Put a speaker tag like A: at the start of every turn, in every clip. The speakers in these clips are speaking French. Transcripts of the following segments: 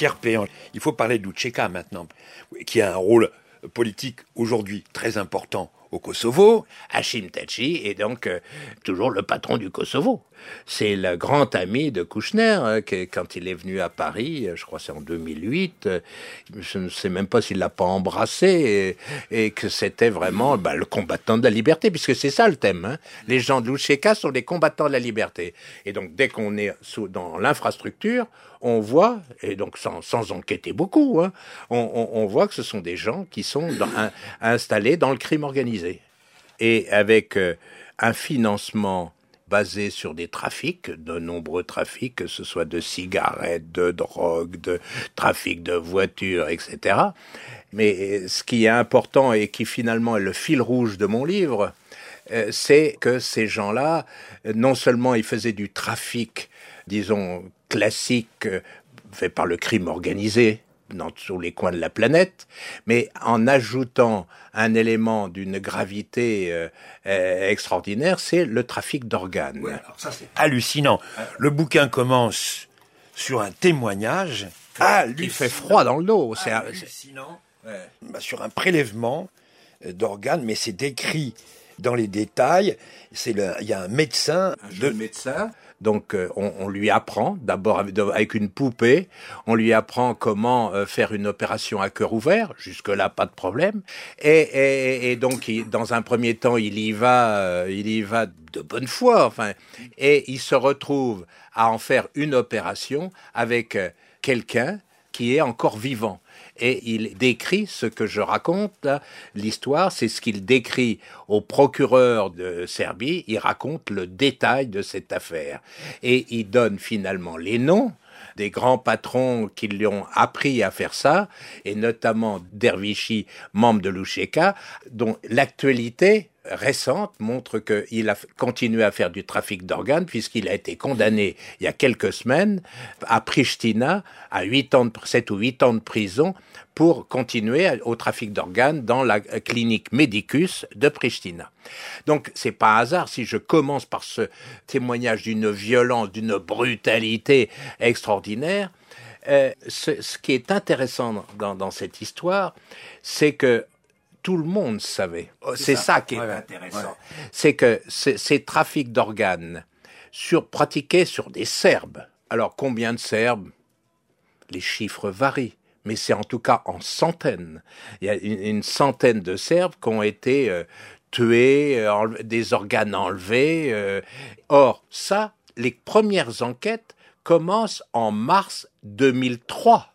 A: Pierre Péan. Il faut parler de Lučeka maintenant, qui a un rôle politique aujourd'hui très important au Kosovo.
B: Hashim Thaçi est donc toujours le patron du Kosovo. C'est le grand ami de Kouchner, quand il est venu à Paris, je crois que c'est en 2008, je ne sais même pas s'il l'a pas embrassé, et que c'était vraiment le combattant de la liberté, puisque c'est ça le thème. Hein. Les gens de Lučeka sont des combattants de la liberté. Et donc dès qu'on est dans l'infrastructure, on voit, et donc sans enquêter beaucoup, hein, on voit que ce sont des gens qui sont installés dans le crime organisé. Et avec un financement basé sur des trafics, de nombreux trafics, que ce soit de cigarettes, de drogue, de trafic de voitures, etc. Mais ce qui est important et qui finalement est le fil rouge de mon livre, c'est que ces gens-là, non seulement ils faisaient du trafic, disons, classique, fait par le crime organisé, dans tous les coins de la planète, mais en ajoutant un élément d'une gravité extraordinaire, c'est le trafic d'organes.
A: Ouais, alors ça c'est hallucinant. Le bouquin commence sur un témoignage
B: qui fait froid dans le dos.
A: C'est hallucinant. Sur un prélèvement d'organes, mais c'est décrit dans les détails. Il y a un médecin,
B: médecin. Donc on lui apprend, d'abord avec une poupée, on lui apprend comment faire une opération à cœur ouvert, jusque-là pas de problème, et donc dans un premier temps il y va de bonne foi, et il se retrouve à en faire une opération avec quelqu'un qui est encore vivant. Et il décrit ce que je raconte, là, l'histoire, c'est ce qu'il décrit au procureur de Serbie, il raconte le détail de cette affaire. Et il donne finalement les noms des grands patrons qui lui ont appris à faire ça, et notamment Dervishi, membre de Lučeka, dont l'actualité récente montre qu'il a continué à faire du trafic d'organes puisqu'il a été condamné il y a quelques semaines à Pristina à 7 ou 8 ans de prison pour continuer au trafic d'organes dans la clinique Medicus de Pristina. Donc c'est pas un hasard si je commence par ce témoignage d'une violence, d'une brutalité extraordinaire. Ce qui est intéressant dans cette histoire, c'est que tout le monde savait. C'est ça qui est intéressant. Ouais. C'est que ces trafics d'organes pratiqués sur des Serbes. Alors, combien de Serbes ? Les chiffres varient, mais c'est en tout cas en centaines. Il y a une centaine de Serbes qui ont été tués, des organes enlevés. Or, ça, les premières enquêtes commencent en mars 2003.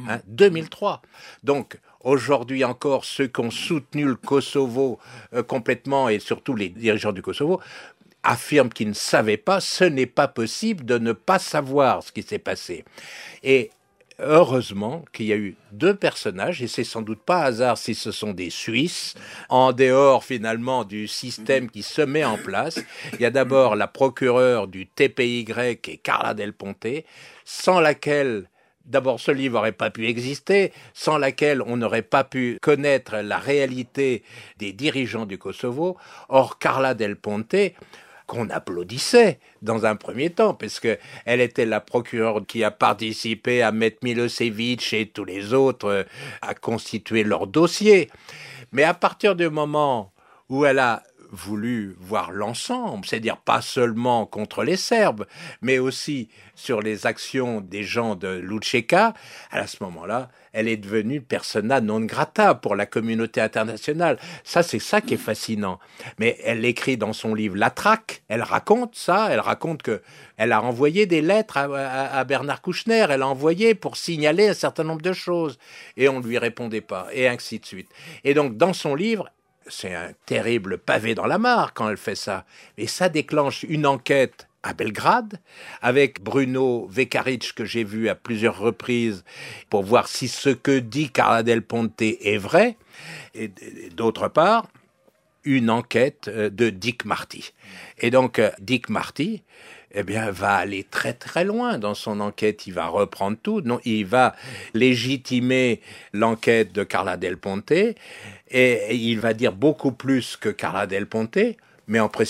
B: 2003. Donc, aujourd'hui encore, ceux qui ont soutenu le Kosovo complètement, et surtout les dirigeants du Kosovo, affirment qu'ils ne savaient pas. Ce n'est pas possible de ne pas savoir ce qui s'est passé. Et heureusement qu'il y a eu 2 personnages, et c'est sans doute pas hasard si ce sont des Suisses, en dehors finalement du système qui se met en place. Il y a d'abord la procureure du TPY, qui est Carla Del Ponte, sans laquelle... D'abord, ce livre n'aurait pas pu exister, sans laquelle on n'aurait pas pu connaître la réalité des dirigeants du Kosovo. Or, Carla Del Ponte, qu'on applaudissait dans un premier temps, parce que elle était la procureure qui a participé à mettre Milosevic et tous les autres à constituer leur dossier. Mais à partir du moment où elle a voulu voir l'ensemble, c'est-à-dire pas seulement contre les Serbes, mais aussi sur les actions des gens de Lučeka, à ce moment-là, elle est devenue persona non grata pour la communauté internationale. Ça, c'est ça qui est fascinant. Mais elle écrit dans son livre La Traque, elle raconte ça, elle raconte que elle a envoyé des lettres à Bernard Kouchner, elle a envoyé pour signaler un certain nombre de choses, et on ne lui répondait pas, et ainsi de suite. Et donc, dans son livre, c'est un terrible pavé dans la mare quand elle fait ça. Et ça déclenche une enquête à Belgrade, avec Bruno Vekaric, que j'ai vu à plusieurs reprises, pour voir si ce que dit Carla Del Ponte est vrai. Et d'autre part, une enquête de Dick Marty. Et donc, Dick Marty, va aller très très loin dans son enquête. Il va reprendre tout. Non, il va légitimer l'enquête de Carla Del Ponte, et il va dire beaucoup plus que Carla Del Ponte, mais en précisant